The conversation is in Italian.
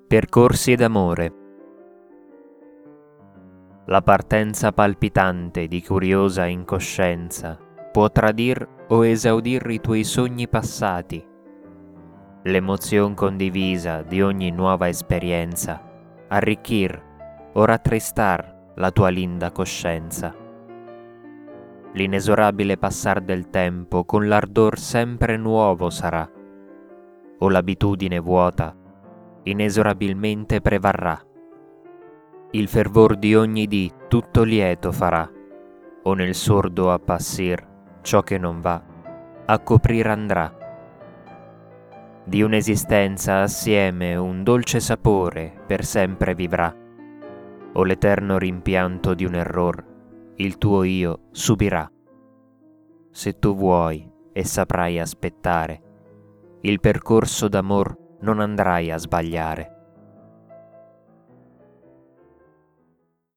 Percorsi d'amore. La partenza palpitante di curiosa incoscienza può tradir o esaudir i tuoi sogni passati. L'emozion condivisa di ogni nuova esperienza arricchir o rattristar la tua linda coscienza. L'inesorabile passar del tempo con l'ardor sempre nuovo sarà, o l'abitudine vuota inesorabilmente prevarrà. Il fervor di ogni dì tutto lieto farà, o nel sordo appassir ciò che non va, a coprir andrà. Di un'esistenza assieme un dolce sapore per sempre vivrà, o l'eterno rimpianto di un error il tuo io subirà. Se tu vuoi e saprai aspettare, il percorso d'amor non andrai a sbagliare.